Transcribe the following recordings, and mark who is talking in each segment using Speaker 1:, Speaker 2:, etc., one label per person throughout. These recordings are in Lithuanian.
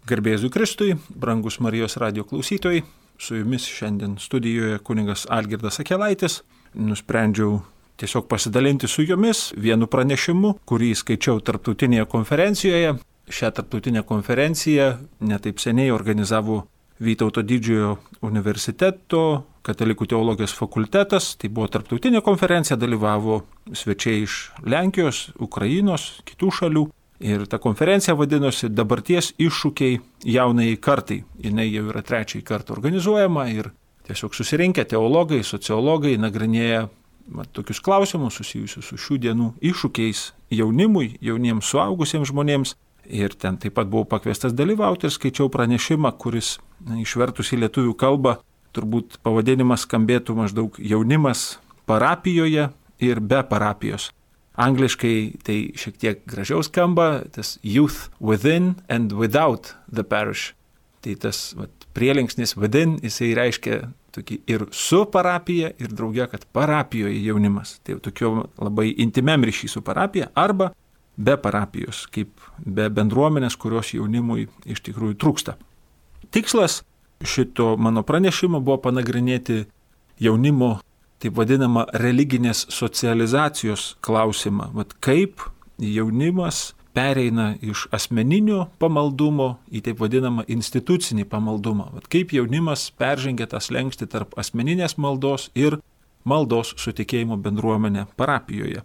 Speaker 1: Garbė Jėzui Kristui, brangus Marijos radijo klausytojai, su jumis šiandien studijoje kunigas Algirdas Akelaitis. Nusprendžiau tiesiog pasidalinti su jumis vienu pranešimu, kurį skaičiau tarptautinėje konferencijoje. Šią tarptautinę konferenciją netaip seniai organizavo Vytauto Didžiojo universiteto Katalikų teologijos fakultetas. Tai buvo tarptautinė konferencija, dalyvavo svečiai iš Lenkijos, Ukrainos, kitų šalių. Ir ta konferencija vadinosi Dabarties iššūkiai jaunajai kartai. Jinai jau yra 3 kartą organizuojama ir tiesiog susirinkę teologai, sociologai nagrinėja tokius klausimus susijusius su šių dienų iššūkiais jaunimui, jauniems suaugusiems žmonėms. Ir ten taip pat buvau pakviestas dalyvauti ir skaičiau pranešimą, kuris išvertus į lietuvių kalbą turbūt pavadinimas skambėtų maždaug jaunimas parapijoje ir be parapijos. Angliškai tai šiek tiek gražiau skamba, tas youth within and without the parish. Tai tas prielinksnis within, jisai reiškia tokį ir su parapija, ir drauge, kad parapijoje jaunimas. Tai tokio labai intimiam ryšį su parapija, arba be parapijos, kaip be bendruomenės, kurios jaunimui iš tikrųjų trūksta. Tikslas šito mano pranešimo buvo panagrinėti jaunimo taip vadinama religinės socializacijos klausimą. Kaip jaunimas pereina iš asmeninio pamaldumo į taip vadinamą institucinį pamaldumą. Kaip jaunimas peržengia tą slenkstį tarp asmeninės maldos ir maldos su tikėjimo bendruomenė parapijoje.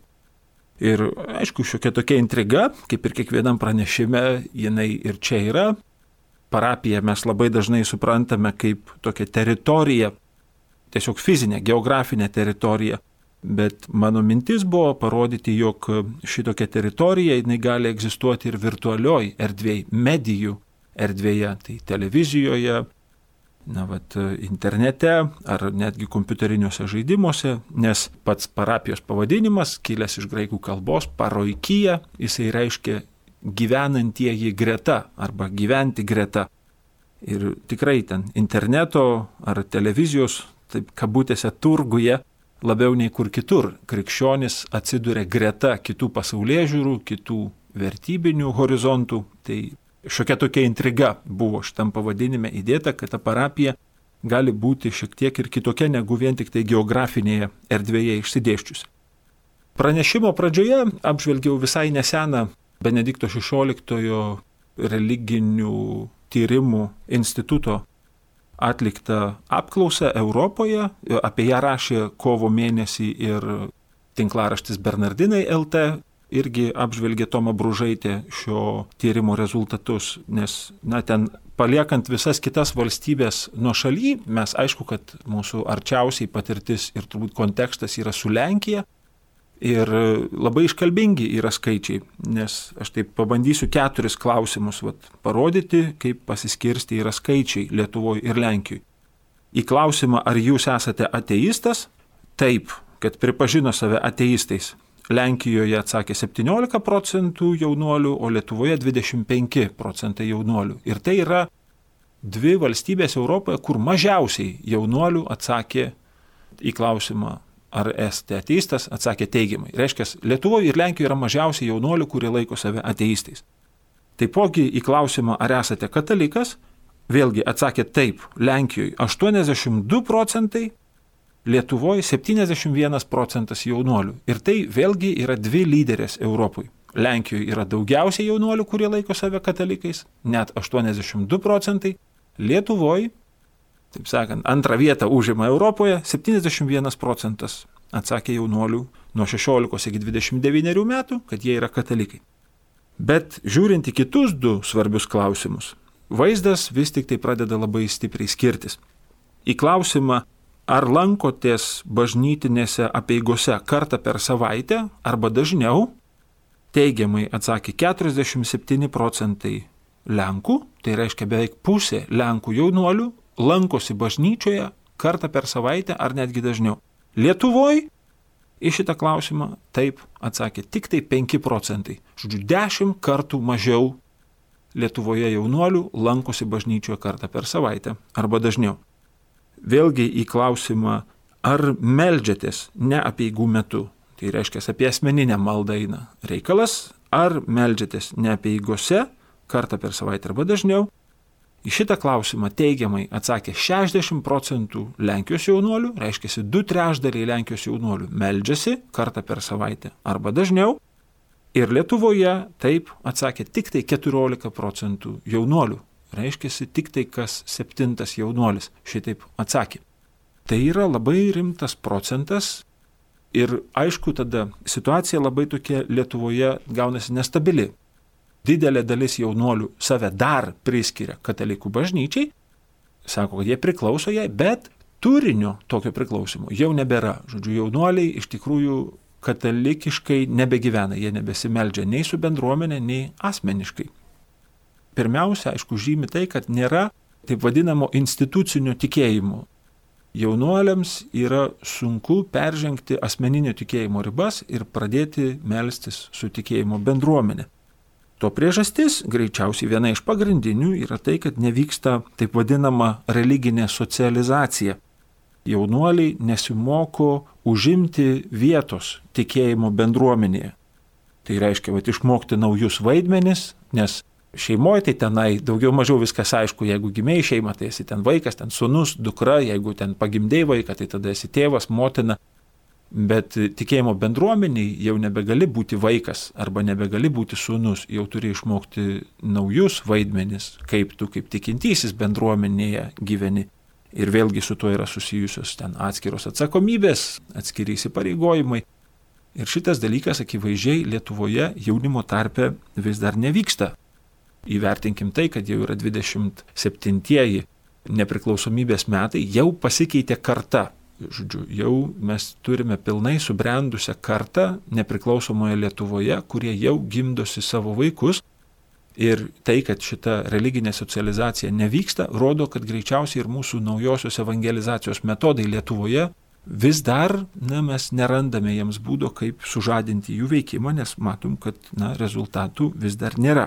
Speaker 1: Ir aišku, šiokia tokia intriga, kaip ir kiekvienam pranešime, jinai ir čia yra. Parapiją mes labai dažnai suprantame kaip tokią teritoriją, tiesiog fizinė, geografinė teritorija, bet mano mintis buvo parodyti, jog šitokia teritorija jinai gali egzistuoti ir virtualioj erdvėj, medijų erdvėje, tai televizijoje, internete ar netgi kompiuteriniuose žaidimuose, nes pats parapijos pavadinimas, kilęs iš graikų kalbos, paroikija, jisai reiškia gyvenantieji greta arba gyventi greta. Ir tikrai ten interneto ar televizijos taip kabutėse turguje labiau nei kur kitur. Krikščionis atsiduria greta kitų pasaulėžiūrų, kitų vertybinių horizontų. Tai šiokia tokia intriga buvo šitam pavadinime įdėta, kad ta parapija gali būti šiek tiek ir kitokia negu vien tik tai geografinėje erdvėje išsidėščiusi. Pranešimo pradžioje apžvelgiau visai neseną Benedikto XVI religinių tyrimų instituto atliktą apklausą Europoje, apie ją rašė kovo mėnesį ir tinklaraštis Bernardinai LT, irgi apžvelgė Toma Bružaitė šio tyrimo rezultatus, nes ten paliekant visas kitas valstybės nuošaly, mes aišku, kad mūsų arčiausiai patirtis ir turbūt kontekstas yra su Lenkija ir labai iškalbingi yra skaičiai, nes aš taip pabandysiu 4 klausimus parodyti, kaip pasiskirsti yra skaičiai Lietuvoje ir Lenkijoje. Į klausimą, ar jūs esate ateistas? Taip, kad pripažino save ateistais. Lenkijoje atsakė 17% jaunuolių, o Lietuvoje 25% jaunuolių. Ir tai yra 2 valstybės Europoje, kur mažiausiai jaunuolių atsakė į klausimą, ar esate ateistas, atsakė teigiamai. Reiškia, Lietuvoje ir Lenkijoje yra mažiausiai jaunuolių, kurie laiko save ateistais. Taipogi į klausimą, ar esate katalikas, vėlgi atsakė taip, Lenkijoje 82%, Lietuvoje 71% jaunuolių. Ir tai vėlgi yra 2 lyderės Europoje. Lenkijoje yra daugiausiai jaunuolių, kurie laiko save katalikais, net 82%, Lietuvoje, taip sakant, antrą vietą užima Europoje, 71% atsakė jaunuolių nuo 16 iki 29 metų, kad jie yra katalikai. Bet žiūrint į kitus 2 svarbius klausimus, vaizdas vis tik tai pradeda labai stipriai skirtis. Į klausimą, ar lankotės bažnytinėse apeigose kartą per savaitę arba dažniau, teigiamai atsakė 47% Lenkų, tai reiškia beveik pusė Lenkų jaunuolių, lankosi bažnyčioje kartą per savaitę ar netgi dažniau. Lietuvoje į šitą klausimą taip atsakė tik tai 5%. Žodžiu, 10 kartų mažiau Lietuvoje jaunuolių lankosi bažnyčioje kartą per savaitę arba dažniau. Vėlgi į klausimą, ar meldžiatės ne apeigų metu, tai reiškia apie asmeninę maldą eina reikalas, ar meldžiatės ne apeigose kartą per savaitę arba dažniau, Į šitą klausimą teigiamai atsakė 60% Lenkijos jaunuolių, reiškia 2/3 Lenkijos jaunuolių meldžiasi kartą per savaitę arba dažniau. Ir Lietuvoje taip atsakė tik tai 14% jaunuolių, reiškia tik tai kas 7 jaunuolis šitaip atsakė. Tai yra labai rimtas procentas ir aišku tada situacija labai tokia Lietuvoje gaunasi nestabili. Didelė dalis jaunuolių save dar priskiria katalikų bažnyčiai, sako, kad jie priklauso jai, bet turinio tokio priklausimo jau nebėra. Žodžiu, jaunuoliai iš tikrųjų katalikiškai nebegyvena, jie nebesimeldžia nei su bendruomenė, nei asmeniškai. Pirmiausia, aišku, žymi tai, kad nėra taip vadinamo institucinio tikėjimo. Jaunuoliams yra sunku peržengti asmeninio tikėjimo ribas ir pradėti melstis su tikėjimo bendruomenė. To priežastis, greičiausiai viena iš pagrindinių, yra tai, kad nevyksta taip vadinama religinė socializacija. Jaunuoliai nesimoko užimti vietos tikėjimo bendruomenėje. Tai reiškia, išmokti naujus vaidmenis, nes šeimoje tai tenai daugiau mažiau viskas aišku, jeigu gimėjai šeimą, tai esi ten vaikas, ten sūnus, dukra, jeigu ten pagimdėjai vaiką, tai tada esi tėvas, motina. Bet tikėjimo bendruomeniai jau nebegali būti vaikas arba nebegali būti sūnus, jau turi išmokti naujus vaidmenis, kaip tu kaip tikintysis bendruomenėje gyveni. Ir vėlgi su tuo yra susijusios ten atskiros atsakomybės, atskiri įsipareigojimai. Ir šitas dalykas akivaizdžiai Lietuvoje jaunimo tarpe vis dar nevyksta. Įvertinkim tai, kad jau yra 27 nepriklausomybės metai, jau pasikeitė karta. Žodžiu, jau mes turime pilnai subrendusią kartą nepriklausomoje Lietuvoje, kurie jau gimdosi savo vaikus. Ir tai, kad šita religinė socializacija nevyksta, rodo, kad greičiausiai ir mūsų naujosios evangelizacijos metodai Lietuvoje vis dar mes nerandame jiems būdo, kaip sužadinti jų veikimą, nes matom, kad rezultatų vis dar nėra.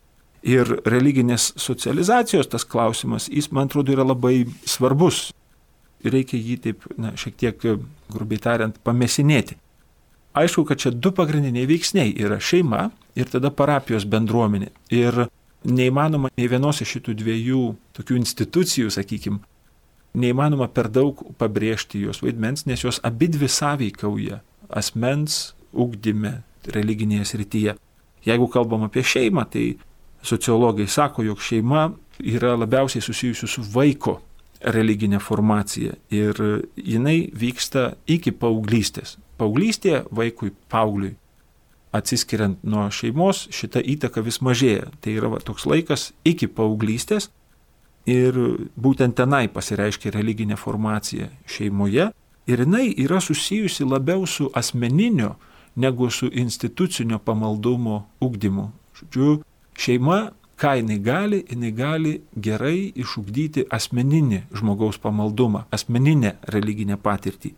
Speaker 1: Ir religinės socializacijos tas klausimas, jis, man atrodo, yra labai svarbus. Reikia jį taip, šiek tiek, grubiai tariant, pamesinėti. Aišku, kad čia 2 pagrindiniai veiksniai yra šeima ir tada parapijos bendruomenė. Ir neįmanoma nei vienos iš šitų 2 tokių institucijų, sakykim, neįmanoma per daug pabrėžti jos vaidmens, nes jos abidvi sąveikauja asmens ugdyme religinėje srityje. Jeigu kalbam apie šeimą, tai sociologai sako, jog šeima yra labiausiai susijusi su vaiko religinė formacija ir jinai vyksta iki paauglystės. Paauglystėje vaikui, paaugliui, atsiskiriant nuo šeimos, šita įtaka vis mažėja. Tai yra toks laikas iki paauglystės ir būtent tenai pasireiškia religinė formacija šeimoje ir jinai yra susijusi labiau su asmeninio negu su institucinio pamaldumo ugdymu. Žodžiu, šeima, ką jinai gali gerai išugdyti asmeninį žmogaus pamaldumą, asmeninę religinę patirtį.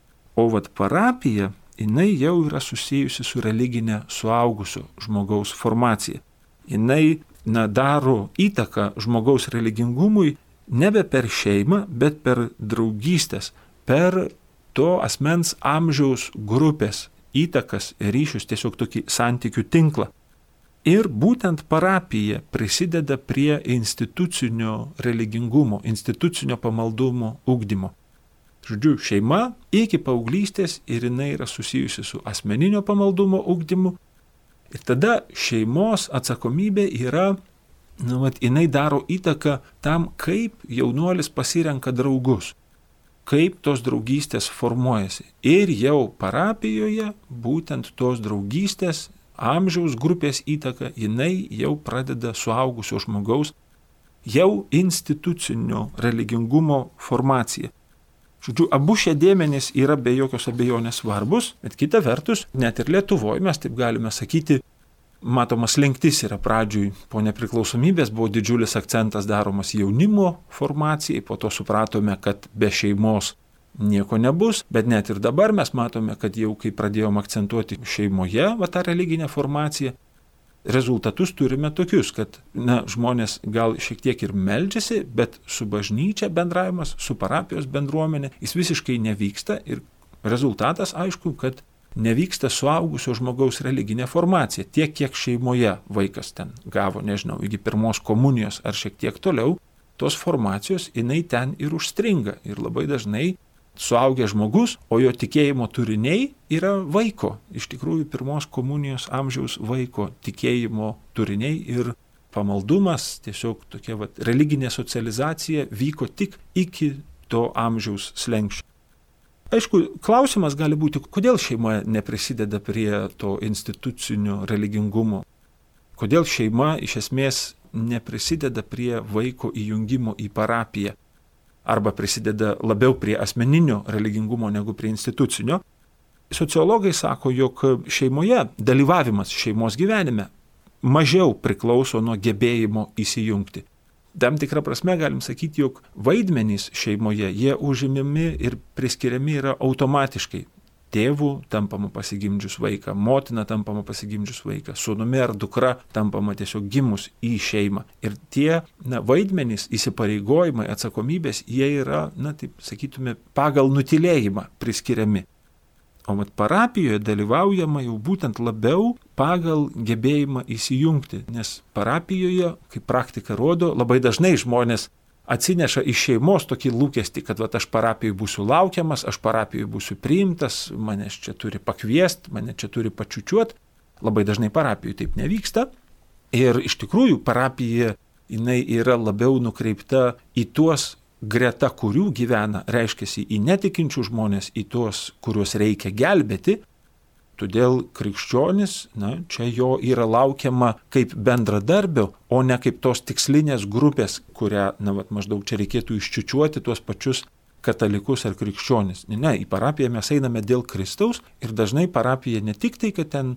Speaker 1: O parapija, jinai jau yra susijusi su religinė suaugusio žmogaus formacija. Jinai daro įtaką žmogaus religingumui nebe per šeimą, bet per draugystės, per to asmens amžiaus grupės įtakas, ryšius, tiesiog tokį santykių tinklą. Ir būtent parapija prisideda prie institucinio religingumo, institucinio pamaldumo ugdymo. Žodžiu, šeima iki paauglystės ir jinai yra susijusi su asmeninio pamaldumo ugdymu. Ir tada šeimos atsakomybė yra, jinai daro įtaką tam, kaip jaunuolis pasirenka draugus, kaip tos draugystės formuojasi. Ir jau parapijoje būtent tos draugystės amžiaus grupės įtaka, jinai jau pradeda suaugusio žmogaus jau institucinio religingumo formaciją. Žodžiu, abu šie dėmenys yra be jokios abejonės svarbus, bet kita vertus, net ir Lietuvoje mes taip galime sakyti, matomas slinktis yra pradžioj po nepriklausomybės, buvo didžiulis akcentas daromas jaunimo formacijai, po to supratome, kad be šeimos nieko nebus, bet net ir dabar mes matome, kad jau kai pradėjom akcentuoti šeimoje tą religinę formaciją, rezultatus turime tokius, kad žmonės gal šiek tiek ir meldžiasi, bet su bažnyčia bendravimas, su parapijos bendruomenė, jis visiškai nevyksta ir rezultatas aišku, kad nevyksta suaugusio žmogaus religinė formacija. Tiek, kiek šeimoje vaikas ten gavo, nežinau, iki pirmos komunijos ar šiek tiek toliau, tos formacijos jinai ten ir užstringa. Ir labai dažnai suaugęs žmogus, o jo tikėjimo turiniai yra vaiko, iš tikrųjų pirmos komunijos amžiaus vaiko tikėjimo turiniai ir pamaldumas, tiesiog tokia religinė socializacija vyko tik iki to amžiaus slenksčio. Aišku, klausimas gali būti, kodėl šeima neprisideda prie to institucinio religingumo, kodėl šeima iš esmės neprisideda prie vaiko įjungimo į parapiją, arba prisideda labiau prie asmeninio religingumo negu prie institucinio. Sociologai sako, jog šeimoje dalyvavimas šeimos gyvenime mažiau priklauso nuo gebėjimo įsijungti. Tam tikrą prasme galim sakyti, jog vaidmenys šeimoje, jie užimami ir priskiriami yra automatiškai. Tėvų tampama pasigimdžius vaiką, motina tampama pasigimdžius vaiką, sūnumi ar dukra tampama tiesiog gimus į šeimą. Ir tie vaidmenys, įsipareigojimai, atsakomybės, jie yra, taip sakytume, pagal nutylėjimą priskiriami. O parapijoje dalyvaujama jau būtent labiau pagal gebėjimą įsijungti, nes parapijoje, kaip praktika rodo, labai dažnai žmonės atsineša iš šeimos tokį lūkestį, kad aš parapijoje būsiu laukiamas, aš parapijoje būsiu priimtas, manęs čia turi pakviesti, mane čia turi pačiučiuoti. Labai dažnai parapijoje taip nevyksta. Ir iš tikrųjų parapija jinai yra labiau nukreipta į tuos, greta kurių gyvena, reiškiasi į netikinčių žmonės, į tuos, kuriuos reikia gelbėti. Todėl krikščionis, čia jo yra laukiama kaip bendradarbio, o ne kaip tos tikslinės grupės, kurią, maždaug čia reikėtų iščiučiuoti tuos pačius katalikus ar krikščionis. Ne, į parapiją mes einame dėl Kristaus ir dažnai parapija ne tik tai, kad ten,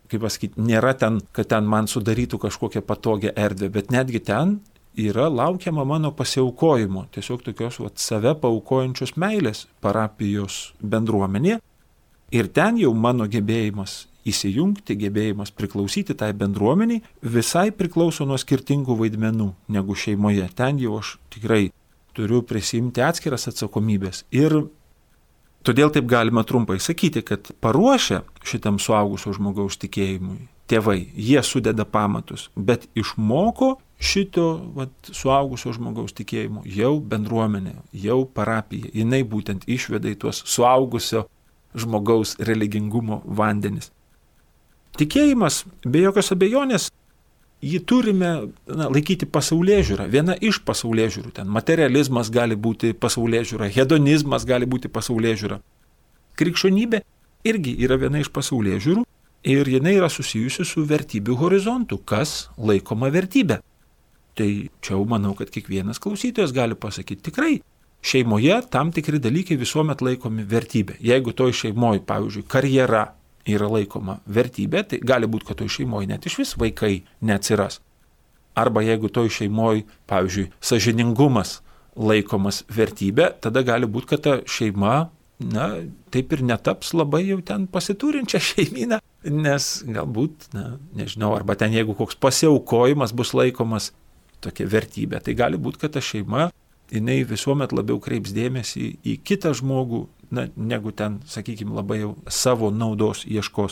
Speaker 1: nėra ten, kad ten man sudarytų kažkokią patogią erdvę, bet netgi ten yra laukiama mano pasiaukojimo, tiesiog tokios save paaukojančios meilės parapijos bendruomenė. Ir ten jau mano gebėjimas įsijungti, gebėjimas priklausyti tai bendruomeniai visai priklauso nuo skirtingų vaidmenų negu šeimoje. Ten jau aš tikrai turiu prisimti atskiras atsakomybės. Ir todėl taip galima trumpai sakyti, kad paruošę šitam suaugusio žmogaus tikėjimui tėvai, jie sudeda pamatus, bet išmoko šito suaugusio žmogaus tikėjimo jau bendruomenė, jau parapija. Jinai būtent išveda į tuos suaugusio žmogaus religingumo vandenis. Tikėjimas, be jokios abejonės, jį turime laikyti pasaulėžiūrą. Viena iš pasaulėžiūrų. Ten materializmas gali būti pasaulėžiūra, hedonizmas gali būti pasaulėžiūra. Krikščionybė irgi yra viena iš pasaulėžiūrų ir jinai yra susijusi su vertybių horizontu, kas laikoma vertybė. Tai čia jau manau, kad kiekvienas klausytojas gali pasakyti tikrai. Šeimoje tam tikri dalykai visuomet laikomi vertybė. Jeigu toj šeimoje, pavyzdžiui, karjera yra laikoma vertybė, tai gali būti, kad toj šeimoje net iš vis vaikai neatsiras. Arba jeigu toj šeimoje, pavyzdžiui, sąžiningumas laikomas vertybė, tada gali būti, kad ta šeima, taip ir netaps labai jau ten pasiturinčią šeimyną, nes galbūt, nežinau, arba ten jeigu koks pasiaukojimas bus laikomas tokia vertybė, tai gali būti, kad ta šeima jinai visuomet labiau kreips dėmesį į kitą žmogų, negu ten, sakykime, labai jau savo naudos ieškos.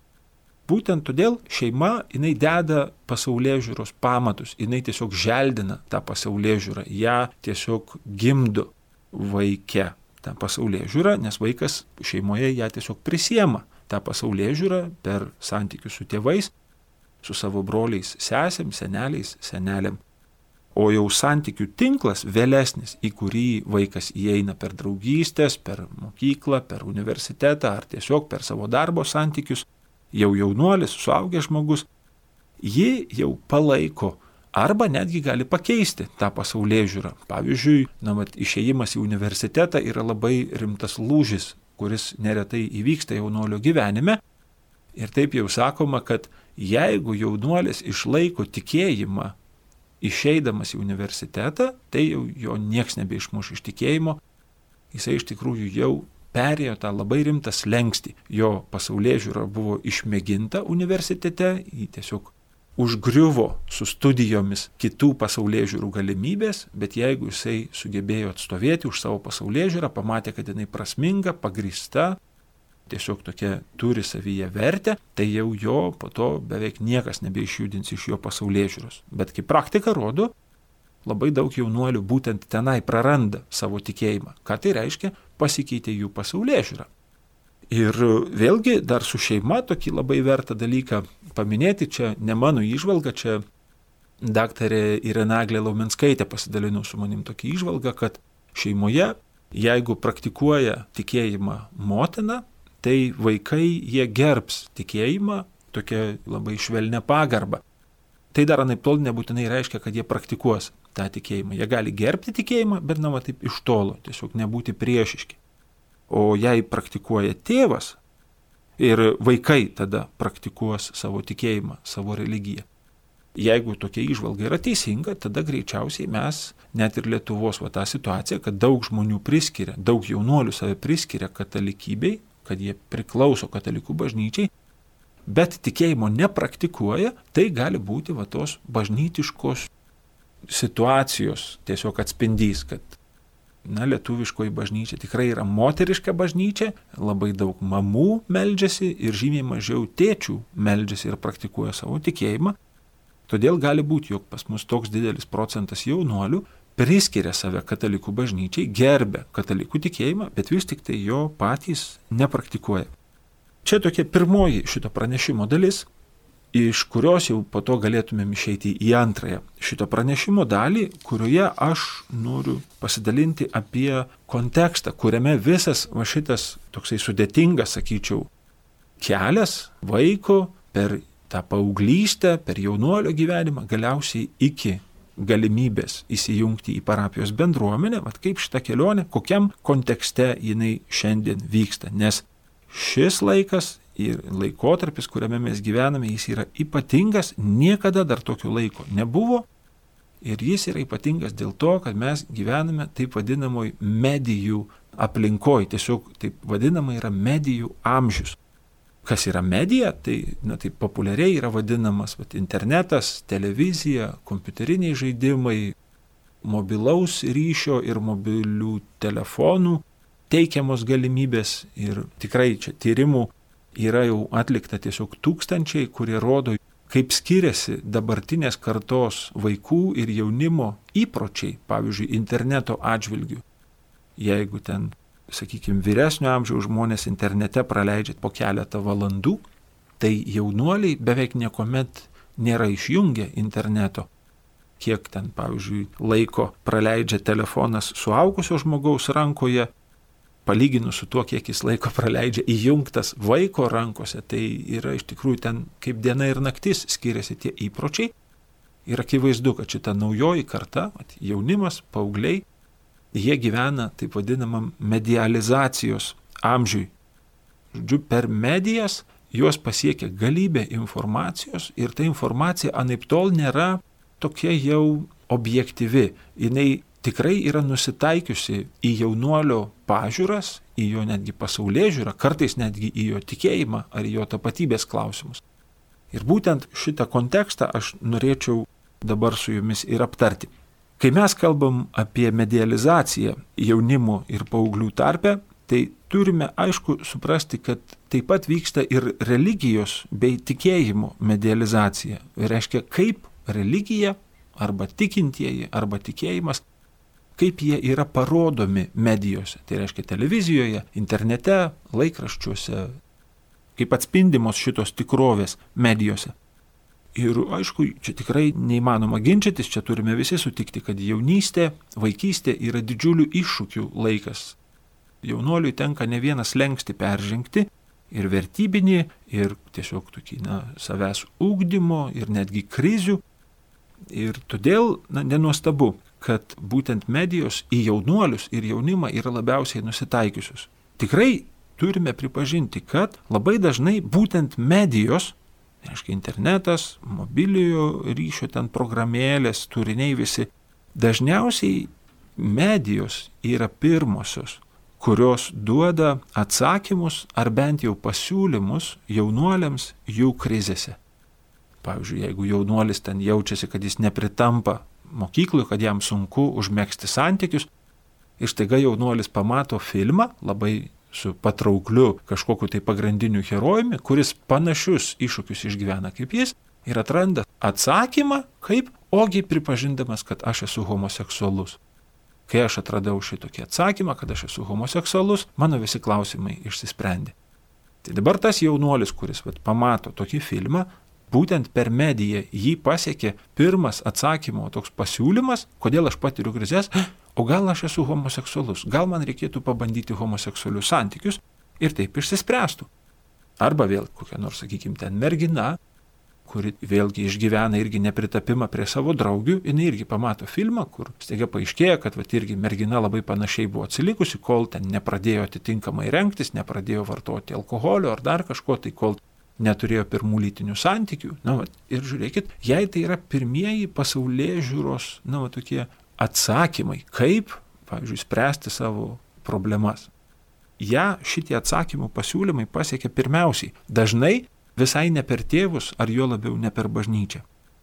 Speaker 1: Būtent todėl šeima, jinai deda pasaulėžiūros pamatus, jinai tiesiog želdina tą pasaulėžiūrą, ją tiesiog gimdo vaike tą pasaulėžiūrą, nes vaikas šeimoje ją tiesiog prisiema tą pasaulėžiūrą per santykius su tėvais, su savo broliais, sesėm, seneliais, senelėm. O jau santykių tinklas vėlesnis, į kurį vaikas įeina per draugystės, per mokyklą, per universitetą ar tiesiog per savo darbo santykius, jau jaunuolis, suaugęs žmogus, ji jau palaiko arba netgi gali pakeisti tą pasaulėžiūrą. Pavyzdžiui, išėjimas į universitetą yra labai rimtas lūžis, kuris neretai įvyksta jaunuolio gyvenime. Ir taip jau sakoma, kad jeigu jaunuolis išlaiko tikėjimą, išeidamas į universitetą, tai jau jo nieks nebeišmuš iš tikėjimo, jisai iš tikrųjų jau perėjo tą labai rimtą slenkstį. Jo pasaulėžiūra buvo išmėginta universitete, jį tiesiog užgriuvo su studijomis kitų pasaulėžiūrų galimybės, bet jeigu jisai sugebėjo atstovėti už savo pasaulėžiūrą, pamatė, kad jinai prasminga, pagrįsta, tiesiog tokia turi savyje vertę, tai jau jo po to beveik niekas nebeišjudins iš jo pasaulėžiūros. Bet kaip praktika rodo, labai daug jaunuolių būtent tenai praranda savo tikėjimą. Ką tai reiškia? Pasikeitė jų pasaulėžiūra. Ir vėlgi dar su šeima tokį labai vertą dalyką paminėti, čia ne mano įžvalga, čia daktarė Irena Eglė Laumenskaitė pasidalino su manim tokį įžvalgą, kad šeimoje, jeigu praktikuoja tikėjimą motina, tai vaikai jie gerbs tikėjimą tokia labai švelnia pagarba. Tai dar anaiptol nebūtinai reiškia, kad jie praktikuos tą tikėjimą. Jie gali gerbti tikėjimą, bet taip iš tolo, tiesiog nebūti priešiški. O jei praktikuoja tėvas ir vaikai tada praktikuos savo tikėjimą, savo religiją. Jeigu tokia įžvalga yra teisinga, tada greičiausiai mes, net ir Lietuvos tą situaciją, kad daug žmonių priskiria, daug jaunuolių save priskiria katalikybei, kad jie priklauso katalikų bažnyčiai, bet tikėjimo nepraktikuoja, tai gali būti tos bažnytiškos situacijos tiesiog atspindys, kad lietuviškoji bažnyčia tikrai yra moteriška bažnyčia, labai daug mamų meldžiasi ir žymiai mažiau tėčių meldžiasi ir praktikuoja savo tikėjimą. Todėl gali būti, jog pas mus toks didelis procentas jaunuolių priskiria save katalikų bažnyčiai, gerbia katalikų tikėjimą, bet vis tik tai jo patys nepraktikuoja. Čia tokia pirmoji šito pranešimo dalis, iš kurios jau po to galėtumėm išeiti į antrąją šito pranešimo dalį, kurioje aš noriu pasidalinti apie kontekstą, kuriame visas šitas toksai sudėtingas, sakyčiau, kelias vaiko per tą paauglystę, per jaunuolio gyvenimą, galiausiai iki galimybės įsijungti į parapijos bendruomenę, kaip šita kelionė, kokiam kontekste jinai šiandien vyksta, nes šis laikas ir laikotarpis, kuriame mes gyvename, jis yra ypatingas, niekada dar tokio laiko nebuvo ir jis yra ypatingas dėl to, kad mes gyvename taip vadinamoj medijų aplinkoj, tiesiog taip vadinama yra medijų amžius. Kas yra medija, tai taip populiariai yra vadinamas internetas, televizija, kompiuteriniai žaidimai, mobilaus ryšio ir mobilių telefonų teikiamos galimybės ir tikrai čia tyrimų yra jau atlikta tiesiog tūkstančiai, kurie rodo, kaip skiriasi dabartinės kartos vaikų ir jaunimo įpročiai, pavyzdžiui, interneto atžvilgių. Jeigu ten, sakykime, vyresnio amžiaus žmonės internete praleidžia po keletą valandų, tai jaunuoliai beveik niekuomet nėra išjungę interneto. Kiek ten, pavyzdžiui, laiko praleidžia telefonas suaugusio žmogaus rankoje, palyginus su tuo, kiek jis laiko praleidžia įjungtas vaiko rankose, tai yra iš tikrųjų ten kaip diena ir naktis skiriasi tie įpročiai. Ir akivaizdu, kad šita naujoji karta, jaunimas, paaugliai, jie gyvena taip vadinamam medializacijos amžiui. Žodžiu, per medijas juos pasiekia galybė informacijos ir ta informacija anaiptol nėra tokia jau objektyvi. Jinai tikrai yra nusitaikiusi į jaunuolio pažiūras, į jo netgi pasaulėžiūrą, kartais netgi į jo tikėjimą ar į jo tapatybės klausimus. Ir būtent šitą kontekstą aš norėčiau dabar su jumis ir aptarti. Kai mes kalbam apie medializaciją jaunimo ir paauglių tarpe, tai turime aišku suprasti, kad taip pat vyksta ir religijos bei tikėjimo medializacija. Reiškia, kaip religija arba tikintieji arba tikėjimas, kaip jie yra parodomi medijose. Tai reiškia televizijoje, internete, laikraščiuose, kaip atspindimos šitos tikrovės medijose. Ir aišku, čia tikrai neįmanoma ginčytis, čia turime visi sutikti, kad jaunystė, vaikystė yra didžiulių iššūkių laikas. Jaunuoliui tenka ne vienas slenkstį peržengti ir vertybinį, ir tiesiog tokį, savęs ugdymo, ir netgi krizių. Ir todėl, nenuostabu, kad būtent medijos į jaunuolius ir jaunimą yra labiausiai nusitaikiusios. Tikrai turime pripažinti, kad labai dažnai būtent medijos, reiškia internetas, mobiliojo ryšio ten programėlės, turiniai visi, dažniausiai medijos yra pirmosios, kurios duoda atsakymus ar bent jau pasiūlymus jaunuoliams jų krizėse. Pavyzdžiui, jeigu jaunuolis ten jaučiasi, kad jis nepritampa mokykloje, kad jam sunku užmegzti santykius, ir staiga jaunuolis pamato filmą, labai su patraukliu kažkokiu tai pagrindiniu herojumi, kuris panašius iššūkius išgyvena kaip jis ir atranda atsakymą, kaip, ogi pripažindamas, kad aš esu homoseksualus. Kai aš atradau šitokį atsakymą, kad aš esu homoseksualus, mano visi klausimai išsisprendė. Tai dabar tas jaunuolis, kuris pamato tokį filmą, būtent per mediją jį pasiekė pirmas atsakymo toks pasiūlymas, kodėl aš patiriu krizes, o gal aš esu homoseksualus, gal man reikėtų pabandyti homoseksualius santykius ir taip išsispręstų. Arba vėl kokia nors, sakykime, ten mergina, kuri vėlgi išgyvena irgi nepritapimą prie savo draugių, jinai irgi pamato filmą, kur staiga paaiškėja, kad irgi mergina labai panašiai buvo atsilikusi, kol ten nepradėjo atitinkamai rengtis, nepradėjo vartoti alkoholio ar dar kažko, tai kol neturėjo pirmų lytinių santykių. Ir žiūrėkit, jei tai yra pirmieji pasaulėžiūros, tokie atsakymai, kaip, pavyzdžiui, spręsti savo problemas. Ja šitie atsakymų pasiūlymai pasiekia pirmiausiai, dažnai visai ne per tėvus, ar jo labiau ne per bažnyčią.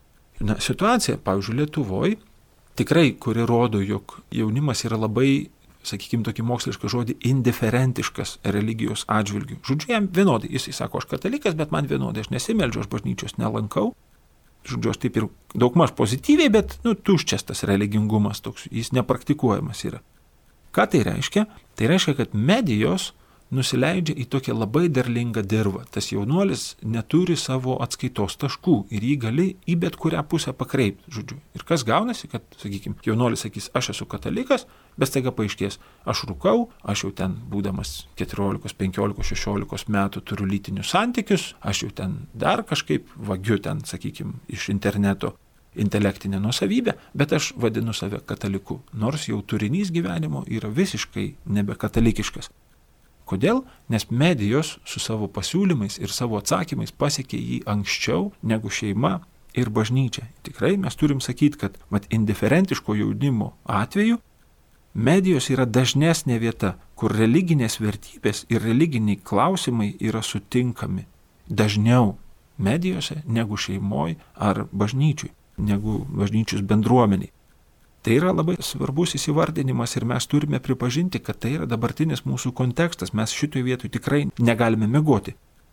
Speaker 1: Situacija, pavyzdžiui, Lietuvoje, tikrai, kuri rodo, jog jaunimas yra labai, sakykime, tokį mokslišką žodį, indiferentiškas religijos atžvilgių. Žodžiu, jam vienodai, jis sako, aš katalikas, bet man vienodai, aš nesimeldžiu, aš bažnyčios nelankau. Žodžiu, aš taip ir daugmaž pozityviai, bet, tuščias tas religingumas toks, jis nepraktikuojamas yra. Ką tai reiškia? Tai reiškia, kad medijos nusileidžia į tokią labai derlingą dirvą. Tas jaunuolis neturi savo atskaitos taškų ir jį gali į bet kurią pusę pakreipti, žodžiu. Ir kas gaunasi, kad, sakykime, jaunuolis sakys, aš esu katalikas, bet staiga paaiškės, aš rūkau, aš jau ten būdamas 14, 15, 16 metų turiu lytinius santykius, aš jau ten dar kažkaip vagiu ten, sakykime, iš interneto intelektinę nuosavybę, bet aš vadinu save kataliku, nors jau turinys gyvenimo yra visiškai nebekatalikiškas. Kodėl? Nes medijos su savo pasiūlymais ir savo atsakymais pasiekė jį anksčiau negu šeima ir bažnyčia. Tikrai mes turim sakyti, kad indiferentiško jaunimo atveju medijos yra dažnesnė vieta, kur religinės vertybės ir religiniai klausimai yra sutinkami dažniau medijose negu šeimoje ar bažnyčiui, negu bažnyčios bendruomeniai. Tai yra labai svarbus įsivardinimas ir mes turime pripažinti, kad tai yra dabartinis mūsų kontekstas. Mes šitoje vietoje tikrai negalime miegoti.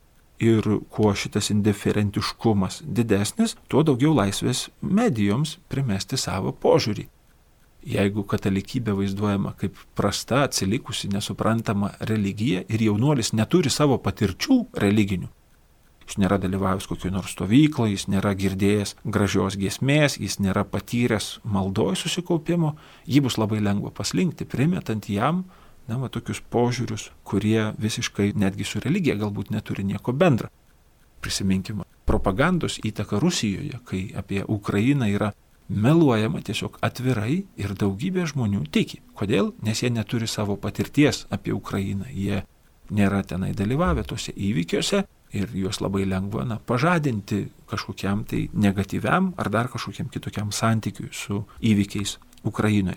Speaker 1: Ir kuo šitas indiferentiškumas didesnis, tuo daugiau laisvės medijoms primesti savo požiūrį. Jeigu katalikybė vaizduojama kaip prasta, atsilikusi, nesuprantama religija ir jaunuolis neturi savo patirčių religinių, jis nėra dalyvavęs kokioj nors stovykloje, jis nėra girdėjęs gražios giesmės, jis nėra patyręs maldoj susikaupimo, jį bus labai lengva paslinkti, primetant jam tokius požiūrius, kurie visiškai netgi su religija galbūt neturi nieko bendra. Prisiminkime propagandos įtaką Rusijoje, kai apie Ukrainą yra meluojama tiesiog atvirai ir daugybė žmonių tiki. Kodėl? Nes jie neturi savo patirties apie Ukrainą, jie nėra tenai dalyvavę tose įvykiuose, ir juos labai lengva pažadinti kažkokiam tai negatyviam ar dar kažkokiam kitokiam santykiui su įvykiais Ukrainoje.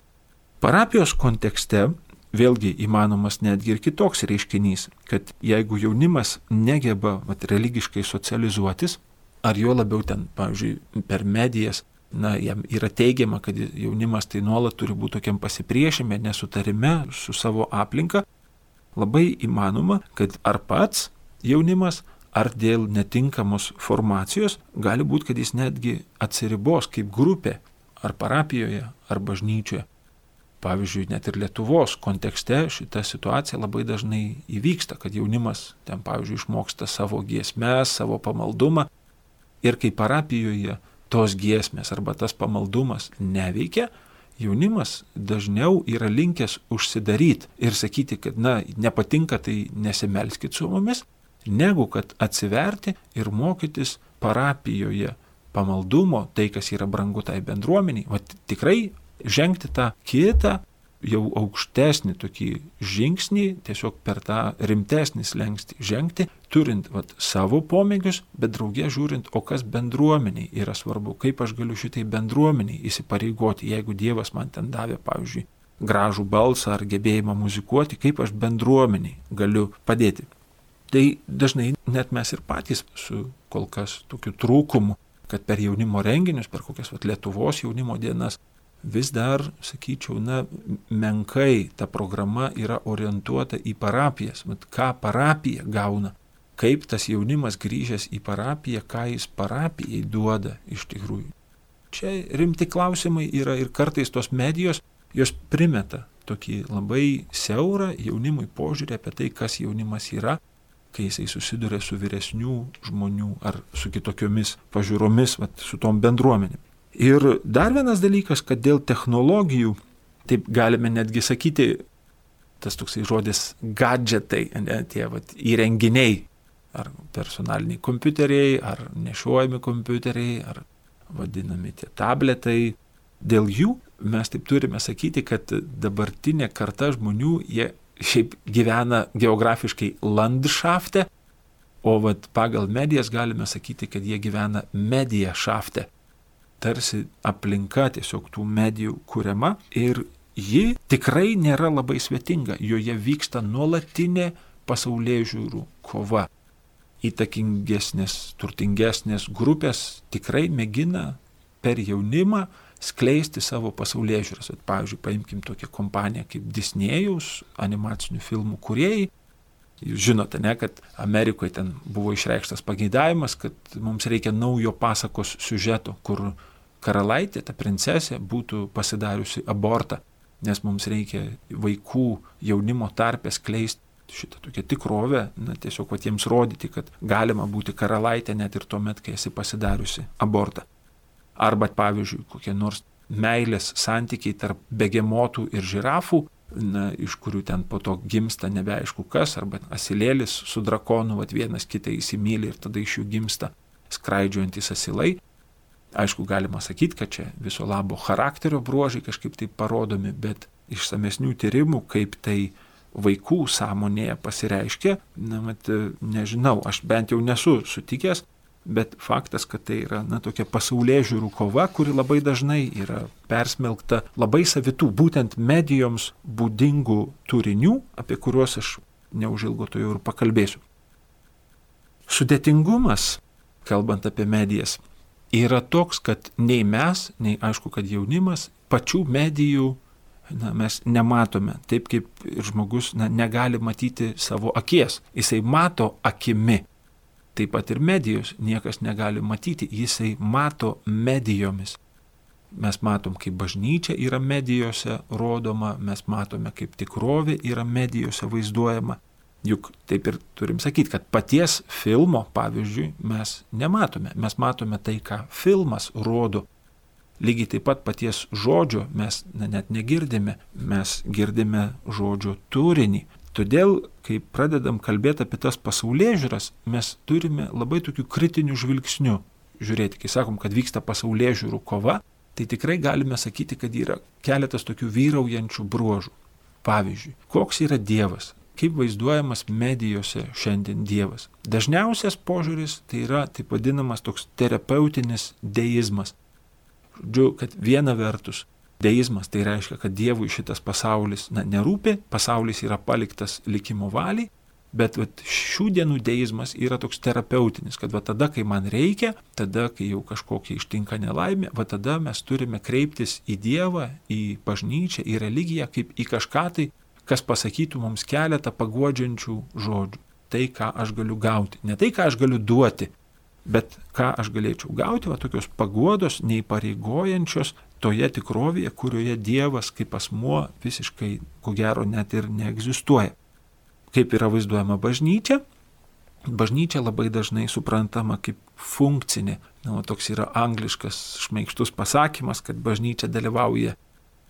Speaker 1: Parapijos kontekste vėlgi įmanomas netgi ir kitoks reiškinys, kad jeigu jaunimas negeba religiškai socializuotis, ar jo labiau ten, pavyzdžiui, per medijas, jam yra teigiama, kad jaunimas tai nuolat turi būti tokiam pasipriešime, nesutarime su savo aplinka, labai įmanoma, kad ar pats jaunimas, ar dėl netinkamos formacijos, gali būti, kad jis netgi atsiribos kaip grupė, ar parapijoje, ar bažnyčioje. Pavyzdžiui, net ir Lietuvos kontekste šita situacija labai dažnai įvyksta, kad jaunimas ten, pavyzdžiui, išmoksta savo giesmes, savo pamaldumą, ir kai parapijoje tos giesmės arba tas pamaldumas neveikia, jaunimas dažniau yra linkęs užsidaryti ir sakyti, kad nepatinka, tai nesimelskit su mumis, negu kad atsiverti ir mokytis parapijoje pamaldumo, tai kas yra brangu tai bendruomeniai, tikrai žengti tą kitą, jau aukštesnį tokį žingsnį, tiesiog per tą rimtesnį slenkstį žengti, turint savo pomėgius, bet draugė žiūrint, o kas bendruomeniai yra svarbu, kaip aš galiu šitai bendruomeniai įsipareigoti, jeigu Dievas man ten davė, pavyzdžiui, gražų balsą ar gebėjimą muzikuoti, kaip aš bendruomeniai galiu padėti. Tai dažnai net mes ir patys su kol kas tokiu trūkumu, kad per jaunimo renginius, per kokias Lietuvos jaunimo dienas, vis dar, sakyčiau, menkai ta programa yra orientuota į parapijas. Ką parapija gauna, kaip tas jaunimas grįžęs į parapiją, ką jis parapijai duoda iš tikrųjų. Čia rimti klausimai yra ir kartais tos medijos, jos primeta tokį labai siaurą jaunimui požiūrį apie tai, kas jaunimas yra, kai jisai susiduria su vyresnių žmonių ar su kitokiomis pažiūromis, su tom bendruomenėm. Ir dar vienas dalykas, kad dėl technologijų, taip galime netgi sakyti, tas toksai žodis gadgetai, tie įrenginiai, ar personaliniai kompiuteriai, ar nešiojami kompiuteriai, ar vadinami tie tabletai. Dėl jų mes taip turime sakyti, kad dabartinė karta žmonių, jie šiaip gyvena geografiškai landšafte, o pagal medijas galime sakyti, kad jie gyvena mediašafte. Tarsi aplinka tiesiog tų medijų kuriama ir ji tikrai nėra labai svetinga, joje vyksta nuolatinė pasaulėžiūrų kova. Įtakingesnės, turtingesnės grupės tikrai mėgina per jaunimą skleisti savo pasaulėžiūras. Pavyzdžiui, paimkim tokią kompaniją kaip Disnėjaus, animacinių filmų kūrėjai. Jūs žinote, kad Amerikoje ten buvo išreikštas pageidavimas, kad mums reikia naujo pasakos siužeto, kur karalaitė, ta princesė, būtų pasidariusi abortą, nes mums reikia vaikų jaunimo tarpe skleisti šitą tokią tikrovę, tiesiog jiems rodyti, kad galima būti karalaitė net ir tuomet, kai esi pasidariusi abortą. Arba, pavyzdžiui, kokie nors meilės santykiai tarp begemotų ir žirafų, iš kurių ten po to gimsta nebeaišku kas, arba asilėlis su drakonu, vienas kitą įsimyli ir tada iš jų gimsta skraidžiuojantys asilai. Aišku, galima sakyti, kad čia viso labo charakterio bruožai kažkaip tai parodomi, bet išsamesnių tyrimų, kaip tai vaikų sąmonėje pasireiškia, nežinau, aš bent jau nesu sutikęs, bet faktas, kad tai yra tokia pasaulėžiūrų kova, kuri labai dažnai yra persmelkta labai savitų, būtent medijoms būdingų turinių, apie kuriuos aš neužilgo to jau ir pakalbėsiu. Sudėtingumas, kalbant apie medijas, yra toks, kad nei mes, nei aišku, kad jaunimas, pačių medijų mes nematome, taip kaip ir žmogus negali matyti savo akies, jisai mato akimi. Taip pat ir medijos niekas negali matyti, jisai mato medijomis. Mes matom, kaip bažnyčia yra medijose rodoma, mes matome, kaip tikrovė yra medijose vaizduojama. Juk taip ir turim sakyti, kad paties filmo, pavyzdžiui, mes nematome. Mes matome tai, ką filmas rodo. Lygiai taip pat paties žodžio mes net negirdime, mes girdime žodžio turinį. Todėl, kai pradedam kalbėti apie tas pasaulėžiūras, mes turime labai tokių kritinių žvilgsnių žiūrėti. Kai sakom, kad vyksta pasaulėžiūrų kova, tai tikrai galime sakyti, kad yra keletas tokių vyraujančių bruožų. Pavyzdžiui, koks yra Dievas, kaip vaizduojamas medijose šiandien Dievas. Dažniausias požiūris tai yra taip vadinamas toks terapeutinis deizmas. Žodžiu, kad viena vertus deizmas tai reiškia, kad Dievui šitas pasaulis nerūpi, pasaulis yra paliktas likimo valiai, bet šių dienų deizmas yra toks terapeutinis, kad tada, kai man reikia, tada, kai jau kažkokia ištinka nelaimė, tada mes turime kreiptis į Dievą, į bažnyčią, į religiją, kaip į kažką tai, kas pasakytų mums keletą paguodžiančių žodžių. Tai, ką aš galiu gauti. Ne tai, ką aš galiu duoti, bet ką aš galėčiau gauti, tokios paguodos neįpareigojančios toje tikrovėje, kurioje Dievas kaip asmuo visiškai, ko gero, net ir neegzistuoja. Kaip yra vaizduojama bažnyčia? Bažnyčia labai dažnai suprantama kaip funkcinė. Toks yra angliškas šmaikštus pasakymas, kad bažnyčia dalyvauja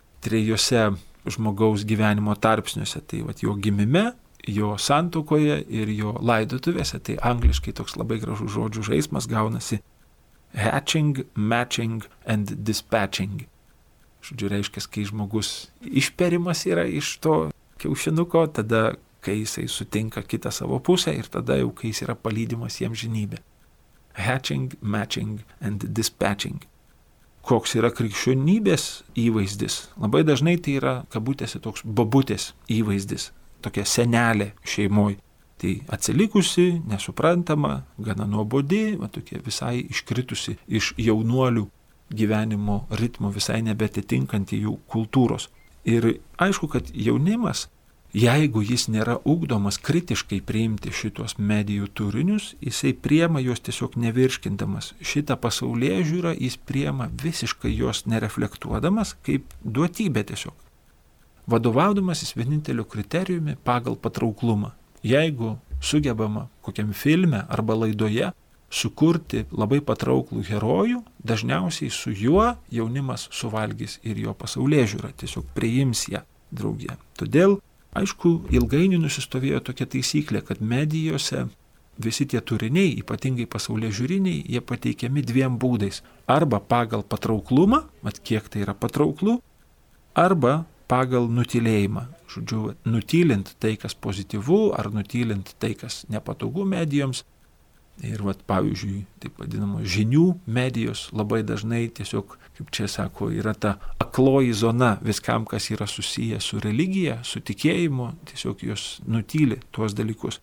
Speaker 1: 3 žmogaus gyvenimo tarpsniuose. Tai jo gimime, jo santuokoje ir jo laidotuvėse. Tai angliškai toks labai gražus žodžių žaismas gaunasi hatching, matching and dispatching. Žodžiu, reiškia, kai žmogus išperimas yra iš to kiaušinuko, tada, kai jisai sutinka kitą savo pusę ir tada jau, kai jis yra palydimas į amžinybę. Hatching, matching and dispatching. Koks yra krikščionybės įvaizdis? Labai dažnai tai yra, kabutėse, toks bobutės įvaizdis. Tokia senelė šeimoje. Tai atsilikusi, nesuprantama, gana nuobodi, tokia visai iškritusi iš jaunuolių gyvenimo ritmo, visai nebetitinkantį jų kultūros. Ir aišku, kad jaunimas, jeigu jis nėra ugdomas kritiškai priimti šitos medijų turinius, jisai priema juos tiesiog nevirškindamas. Šitą pasaulėžiūrą jis priema visiškai jos nereflektuodamas, kaip duotybė tiesiog. Vadovaudamasis vieninteliu kriterijumi pagal patrauklumą. Jeigu sugebama kokiam filme arba laidoje sukurti labai patrauklų herojų, dažniausiai su juo jaunimas suvalgys ir jo pasaulėžiūrą, tiesiog priims ją draugė. Todėl, aišku, ilgainiui nusistovėjo tokia taisyklė, kad medijose visi tie turiniai, ypatingai pasaulėžiūriniai, jie pateikiami dviem būdais. Arba pagal patrauklumą, kiek tai yra patrauklu, arba pagal nutylėjimą. Žodžiu, nutylint tai, kas pozityvu, ar nutylint tai, kas nepatogu medijoms. Ir pavyzdžiui, taip vadinamo žinių medijos labai dažnai tiesiog, kaip čia sako, yra ta akloji zona viskam, kas yra susiję su religija, su tikėjimu, tiesiog jos nutyli tuos dalykus.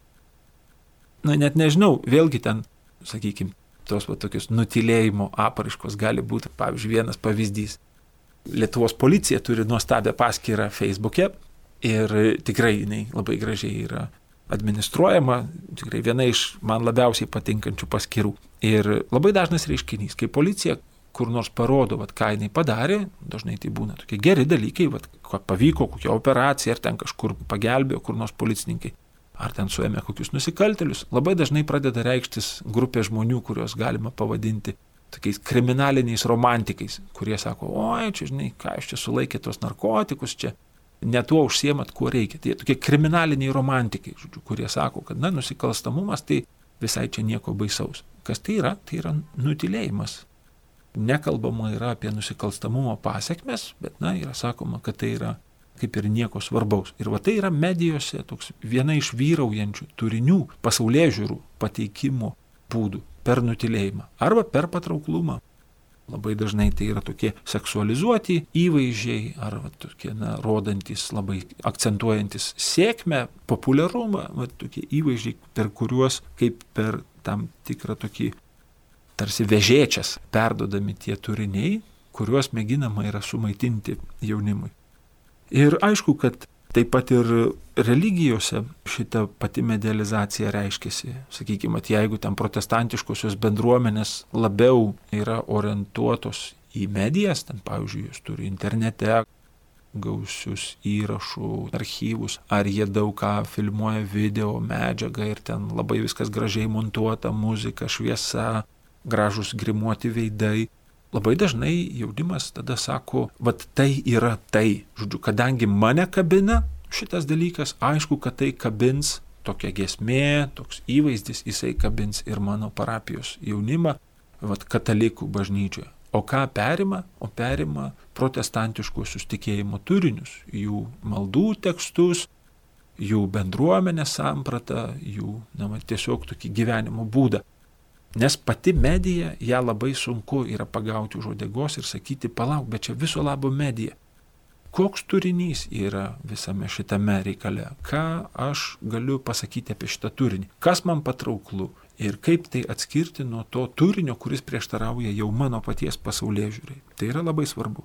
Speaker 1: Net nežinau, vėlgi ten, sakykime, tos tokios nutylėjimo apraiškos gali būti, pavyzdžiui, vienas pavyzdys. Lietuvos policija turi nuostabią paskyrą Facebook'e ir tikrai jinai labai gražiai yra administruojama, tikrai viena iš man labiausiai patinkančių paskyrų. Ir labai dažnas reiškinys, kai policija kur nors parodo, ką jinai padarė, dažnai tai būna tokie geri dalykai, pavyko kokia operacija, ar ten kažkur pagelbėjo kur nors policininkai, ar ten suėmė kokius nusikaltėlius, labai dažnai pradeda reikštis grupė žmonių, kuriuos galima pavadinti tokiais kriminaliniais romantikais, kurie sako, oi, čia žinai, ką jūs čia sulaikėte tos narkotikus, čia ne tuo užsiemat, kuo reikia. Tai tokie kriminaliniai romantikai, žodžiu, kurie sako, kad nusikalstamumas tai visai čia nieko baisaus. Kas tai yra? Tai yra nutylėjimas. Nekalbama yra apie nusikalstamumo pasekmes, bet yra sakoma, kad tai yra kaip ir nieko svarbaus. Ir tai yra medijose toks viena iš vyraujančių turinių pasaulėžiūrų pateikimo būdų. Per nutylėjimą arba per patrauklumą. Labai dažnai tai yra tokie seksualizuoti įvaizdžiai ar tokie rodantis, labai akcentuojantis sėkmę, populiarumą, tokie įvaizdžiai, per kuriuos kaip per tam tikrą tokį tarsi vežėčias perdodami tie turiniai, kuriuos mėginama yra sumaitinti jaunimui. Ir aišku, kad taip pat ir religijose šita pati medializacija reiškiasi. Sakykime, jeigu ten protestantiškosios bendruomenės labiau yra orientuotos į medijas, ten pavyzdžiui, jūs turi internete gausius įrašų, archyvus, ar jie daug ką filmuoja video medžiagą ir ten labai viskas gražiai montuota, muzika, šviesa, gražus grimuoti veidai. Labai dažnai jaunimas tada sako, tai yra tai. Žodžiu, kadangi mane kabina šitas dalykas, aišku, kad tai kabins tokia giesmė, toks įvaizdis, jisai kabins ir mano parapijos jaunimą, katalikų bažnyčioje. O ką perima? O perima protestantiškuosius tikėjimo turinius, jų maldų tekstus, jų bendruomenės sampratą, jų tiesiog tokį gyvenimo būdą. Nes pati medija, ją labai sunku yra pagauti už uodegos ir sakyti, palauk, bet čia viso labo medija. Koks turinys yra visame šitame reikale? Ką aš galiu pasakyti apie šitą turinį? Kas man patrauklu? Ir kaip tai atskirti nuo to turinio, kuris prieštarauja jau mano paties pasaulėžiūrai? Tai yra labai svarbu.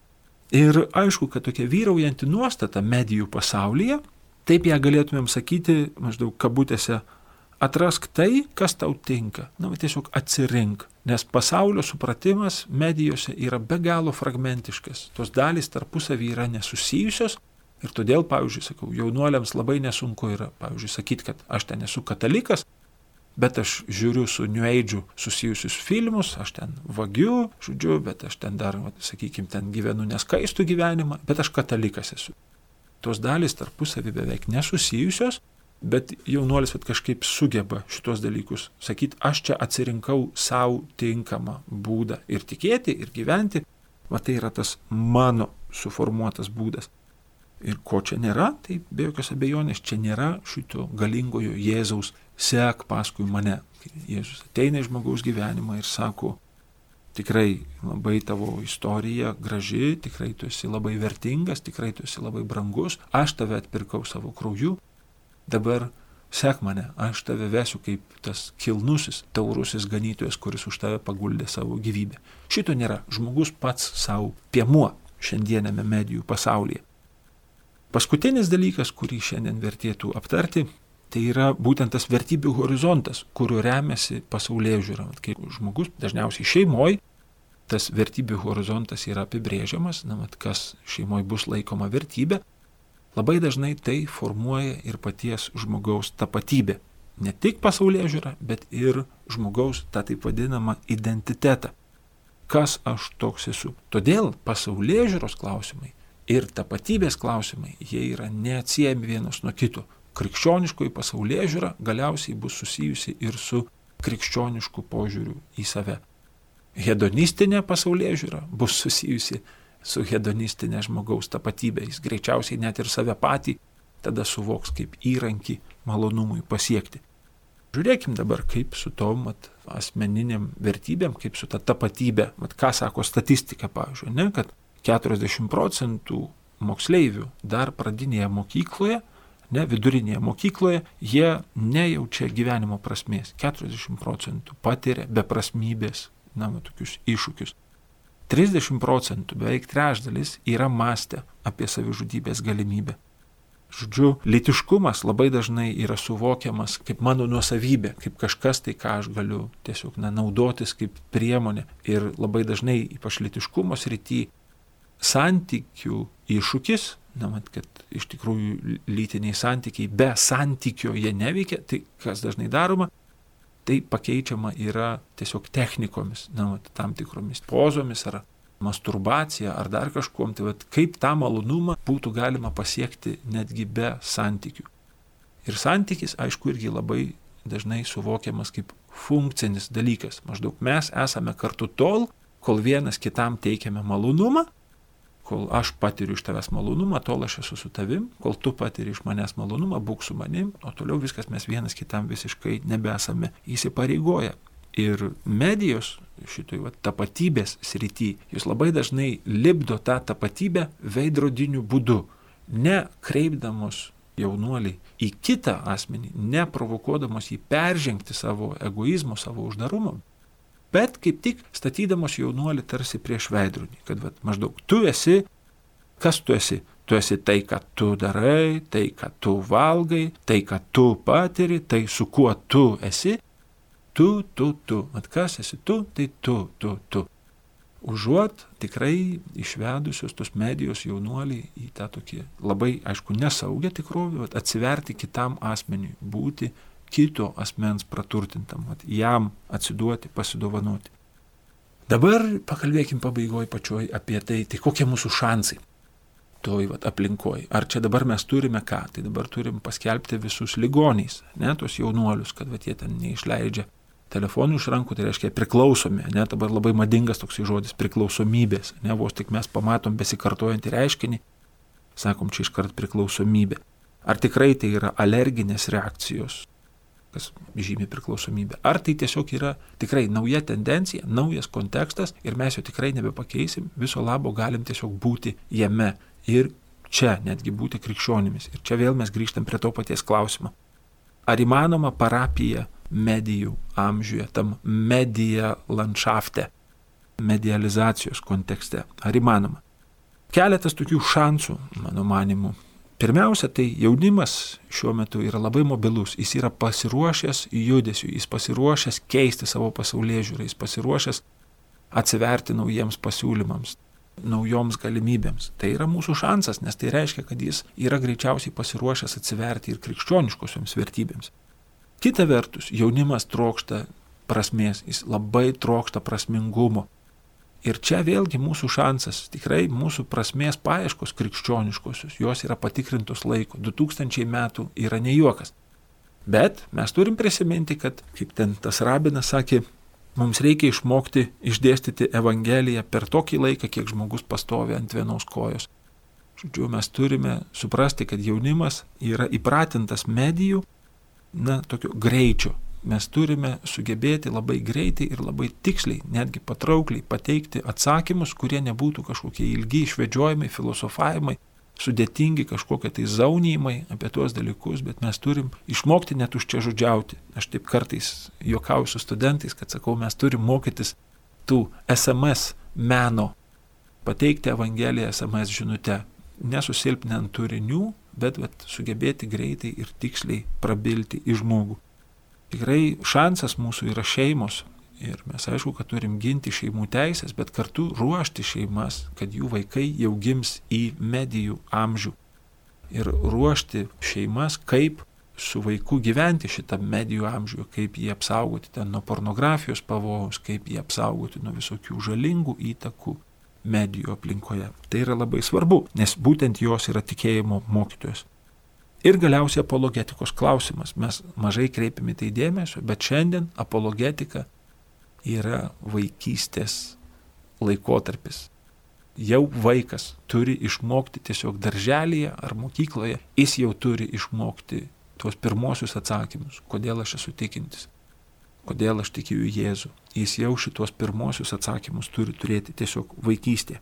Speaker 1: Ir aišku, kad tokia vyraujanti nuostata medijų pasaulyje, taip ją galėtumėm sakyti, maždaug kabutėse, atrask tai, kas tau tinka. Tiesiog atsirink. Nes pasaulio supratimas medijose yra be galo fragmentiškas. Tos dalys tarpusavy yra nesusijusios ir todėl, pavyzdžiui, sakau, jaunuoliams labai nesunku yra, pavyzdžiui, sakyti, kad aš ten esu katalikas, bet aš žiūriu su New Age'u susijusius filmus, aš ten vagiu, žodžiu, bet aš ten dar, sakykime, ten gyvenu neskaistų gyvenimą, bet aš katalikas esu. Tos dalys tarpusavy beveik nesusijusios, bet jaunuolis kažkaip sugeba šitos dalykus sakyti, aš čia atsirinkau savo tinkamą būdą ir tikėti, ir gyventi, tai yra tas mano suformuotas būdas. Ir ko čia nėra, tai be jokios abejonės, čia nėra šito galingojo Jėzaus sek paskui mane. Jėzus ateina į žmogaus gyvenimą ir sako, tikrai labai tavo istorija graži, tikrai tu esi labai vertingas, tikrai tu esi labai brangus, aš tave atpirkau savo krauju, dabar sek mane, aš tave vesiu kaip tas kilnusis, taurusis ganytojas, kuris už tave paguldė savo gyvybę. Šito nėra. Žmogus pats savo piemuo šiandienėme medijų pasaulyje. Paskutinis dalykas, kurį šiandien vertėtų aptarti, tai yra būtent tas vertybių horizontas, kuriuo remiasi pasaulėžiūra. Kai žmogus dažniausiai šeimoje, tas vertybių horizontas yra apibrėžiamas, kas šeimoje bus laikoma vertybė, labai dažnai tai formuoja ir paties žmogaus tapatybė. Ne tik pasaulėžiūra, bet ir žmogaus tą taip vadinamą identitetą. Kas aš toks esu? Todėl pasaulėžiūros klausimai ir tapatybės klausimai, jie yra neatsiejami vienas nuo kito. Krikščioniškoji pasaulėžiūra galiausiai bus susijusi ir su krikščionišku požiūriu į save. Hedonistinė pasaulėžiūra bus susijusi su hedonistinė žmogaus tapatybė. Jis greičiausiai net ir save patį tada suvoks kaip įrankį malonumui pasiekti. Žiūrėkim dabar, kaip su tom asmeniniam vertybėm, kaip su ta tapatybė, ką sako statistika, pavyzdžiui, kad 40% moksleivių dar pradinėje mokykloje, vidurinėje mokykloje, jie nejaučia gyvenimo prasmės. 40% patiria beprasmybės, tokius iššūkius. 30%, beveik trečdalis, yra mąstę apie savižudybės galimybę. Žodžiu, lytiškumas labai dažnai yra suvokiamas kaip mano nuosavybė, kaip kažkas tai, ką aš galiu tiesiog naudotis kaip priemonė. Ir labai dažnai, ypač lytiškumo srity, santykių iššūkis, kad iš tikrųjų lytiniai santykiai be santykio jie neveikia, tai kas dažnai daroma, tai pakeičiama yra tiesiog technikomis, tam tikromis pozomis ar masturbacija ar dar kažkuom, tai kaip tą malonumą būtų galima pasiekti netgi be santykių. Ir santykis, aišku, irgi labai dažnai suvokiamas kaip funkcinis dalykas. Maždaug mes esame kartu tol, kol vienas kitam teikiame malonumą, kol aš patiriu iš tavęs malonumą, tol aš esu su tavim, kol tu patiri iš manęs malonumą, būk su manim, o toliau viskas mes vienas kitam visiškai nebesame įsipareigoję. Ir medijos šitoj tapatybės srity, jūs labai dažnai lipdo tą tapatybę veidrodiniu būdu, nekreipdamos jaunuoliai į kitą asmenį, neprovokuodamos jį peržengti savo egoizmo, savo uždarumo, bet kaip tik statydamos jaunuolį tarsi prieš veidrodį, kad maždaug tu esi, kas tu esi? Tu esi tai, ką tu darai, tai, ką tu valgai, tai, ką tu patiri, tai su kuo tu esi. Tu. Kas esi tu, tai tu. Užuot tikrai išvedusios tos medijos jaunuoliai į tą tokį labai, aišku, nesaugią tikrovę, atsiverti kitam asmeniui, būti kito asmens praturtintam, jam atsiduoti, pasidovanoti. Dabar pakalbėkim pabaigoje pačioj apie tai kokie mūsų šansai toj aplinkoje. Ar čia dabar mes turime ką? Tai dabar turim paskelbti visus ligoniais, tos jaunuolius, kad jie ten neišleidžia telefonų iš rankų, tai reiškia priklausomi, dabar labai madingas toksai žodis priklausomybės, vos tik mes pamatom besikartojantį reiškinį, sakom čia iškart priklausomybė. Ar tikrai tai yra alerginės reakcijos, kas žymi priklausomybę, ar tai tiesiog yra tikrai nauja tendencija, naujas kontekstas ir mes jo tikrai nebepakeisim, viso labo galim tiesiog būti jame ir čia netgi būti krikščionimis. Ir čia vėl mes grįžtam prie to paties klausimo. Ar įmanoma parapija medijų amžiuje, tam medija landšafte, medializacijos kontekste? Ar įmanoma? Keletas tokių šansų, mano manimu. Pirmiausia, tai jaunimas šiuo metu yra labai mobilus, jis yra pasiruošęs judesiui, jis pasiruošęs keisti savo pasaulėžiūrą, jis pasiruošęs atsiverti naujiems pasiūlymams, naujoms galimybėms. Tai yra mūsų šansas, nes tai reiškia, kad jis yra greičiausiai pasiruošęs atsiverti ir krikščioniškosioms vertybėms. Kita vertus, jaunimas trokšta prasmės, jis labai trokšta prasmingumo. Ir čia vėlgi mūsų šansas, tikrai mūsų prasmės paieškos krikščioniškosios, jos yra patikrintos laiko, 2000 metų yra ne juokas. Bet mes turim prisiminti, kad, kaip ten tas rabinas sakė, mums reikia išmokti išdėstyti Evangeliją per tokį laiką, kiek žmogus pastovi ant vienos kojos. Žodžiu, mes turime suprasti, kad jaunimas yra įpratintas medijų, tokio greičio. Mes turime sugebėti labai greitai ir labai tiksliai, netgi patraukliai pateikti atsakymus, kurie nebūtų kažkokie ilgi išvedžiojimai, filosofavimai, sudėtingi kažkokie tai zaunijimai apie tuos dalykus, bet mes turim išmokti net užčiažodžiauti. Aš taip kartais juokauju su studentais, kad sakau, mes turim mokytis tų SMS meno, pateikti Evangeliją SMS žinute, nesusilpninant turinių, bet sugebėti greitai ir tiksliai prabilti į žmogų. Tikrai šansas mūsų yra šeimos ir mes aišku, kad turim ginti šeimų teisės, bet kartu ruošti šeimas, kad jų vaikai jau gims į medijų amžių ir ruošti šeimas, kaip su vaiku gyventi šitą medijų amžių, kaip jį apsaugoti ten nuo pornografijos pavojaus, kaip jį apsaugoti nuo visokių žalingų įtakų medijų aplinkoje. Tai yra labai svarbu, nes būtent jos yra tikėjimo mokytojos. Ir galiausiai apologetikos klausimas. Mes mažai kreipiame tai dėmesio, bet šiandien apologetika yra vaikystės laikotarpis. Jau vaikas turi išmokti tiesiog darželyje ar mokykloje, jis jau turi išmokti tuos pirmosius atsakymus, kodėl aš esu tikintis, kodėl aš tikiu į Jėzų. Jis jau šitos pirmosius atsakymus turi turėti tiesiog vaikystėje.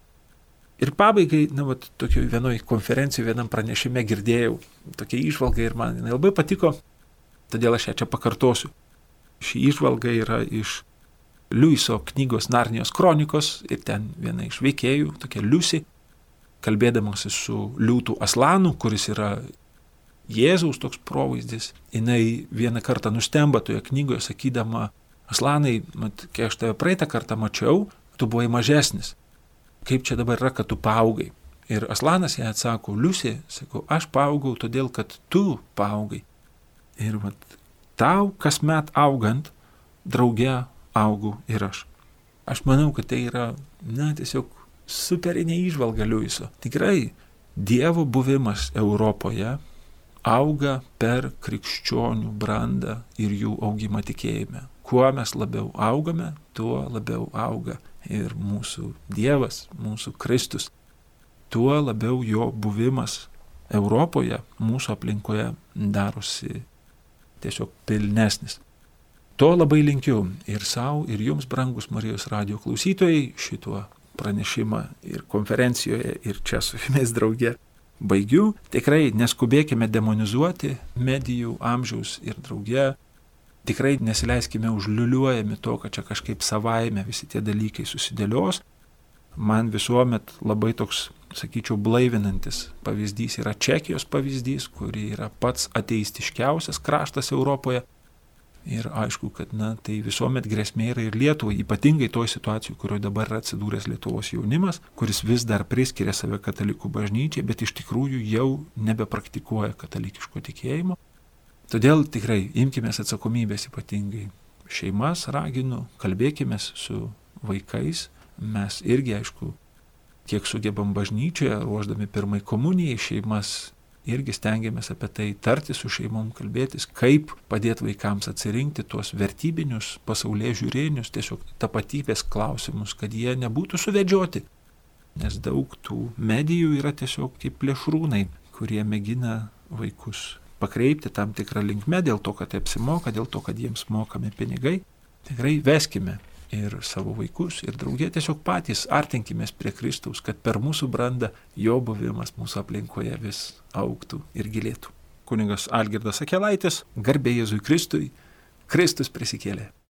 Speaker 1: Ir pabaigai, tokioje vienoje konferencijoje, vienam pranešime girdėjau tokią įžvalgą ir man jinai labai patiko, todėl aš ją čia pakartosiu. Ši įžvalga yra iš Liuiso knygos Narnijos kronikos ir ten viena iš veikėjų, tokia Liusi, kalbėdamasi su liūtų Aslanu, kuris yra Jėzaus toks provaizdis, jinai vieną kartą nustemba toje knygoje, sakydama, Aslanai, kai aš tave praeitą kartą mačiau, tu buvai mažesnis. Kaip čia dabar yra, kad tu paaugai? Ir Aslanas jai atsako, Liusi, sakau, aš paaugau todėl, kad tu paaugai. Ir tau kasmet augant, drauge augau ir aš. Aš manau, kad tai yra, tiesiog superinė įžvalga Liuiso. Tikrai, Dievo buvimas Europoje auga per krikščionių brandą ir jų augimą tikėjime. Kuo mes labiau augame, tuo labiau auga ir mūsų Dievas, mūsų Kristus. Tuo labiau jo buvimas Europoje, mūsų aplinkoje darosi tiesiog pilnesnis. To labai linkiu ir savo, ir jums, brangus Marijos radijo klausytojai, šituo pranešimą ir konferencijoje, ir čia su jumis drauge baigiu. Tikrai neskubėkime demonizuoti medijų amžiaus ir drauge. Tikrai nesileiskime užliuliuojami to, kad čia kažkaip savaime visi tie dalykai susidėlios. Man visuomet labai toks, sakyčiau, blaivinantis pavyzdys yra Čekijos pavyzdys, kuri yra pats ateistiškiausias kraštas Europoje. Ir aišku, kad tai visuomet grėsmė yra ir Lietuvai, ypatingai toj situacijai, kurioje dabar yra atsidūręs Lietuvos jaunimas, kuris vis dar priskiria save katalikų bažnyčiai, bet iš tikrųjų jau nebepraktikuoja katalikiško tikėjimo. Todėl tikrai imkimės atsakomybės, ypatingai šeimas raginu, kalbėkime su vaikais. Mes irgi, aišku, kiek sugebam bažnyčioje, ruošdami pirmai komunijai, šeimas irgi stengiamės apie tai tarti su šeimom, kalbėtis, kaip padėti vaikams atsirinkti tuos vertybinius, pasaulyje žiūrėnius, tiesiog tapatybės klausimus, kad jie nebūtų suvedžioti. Nes daug tų medijų yra tiesiog kaip plėšrūnai, kurie mėgina vaikus pakreipti tam tikrą linkmę dėl to, kad apsimoka, dėl to, kad jiems mokami pinigai. Tikrai veskime ir savo vaikus, ir draugė tiesiog patys artinkimės prie Kristaus, kad per mūsų brandą jo buvimas mūsų aplinkoje vis augtų ir gilėtų. Kunigas Algirdas Akelaitis, garbė Jėzui Kristui, Kristus prisikėlė.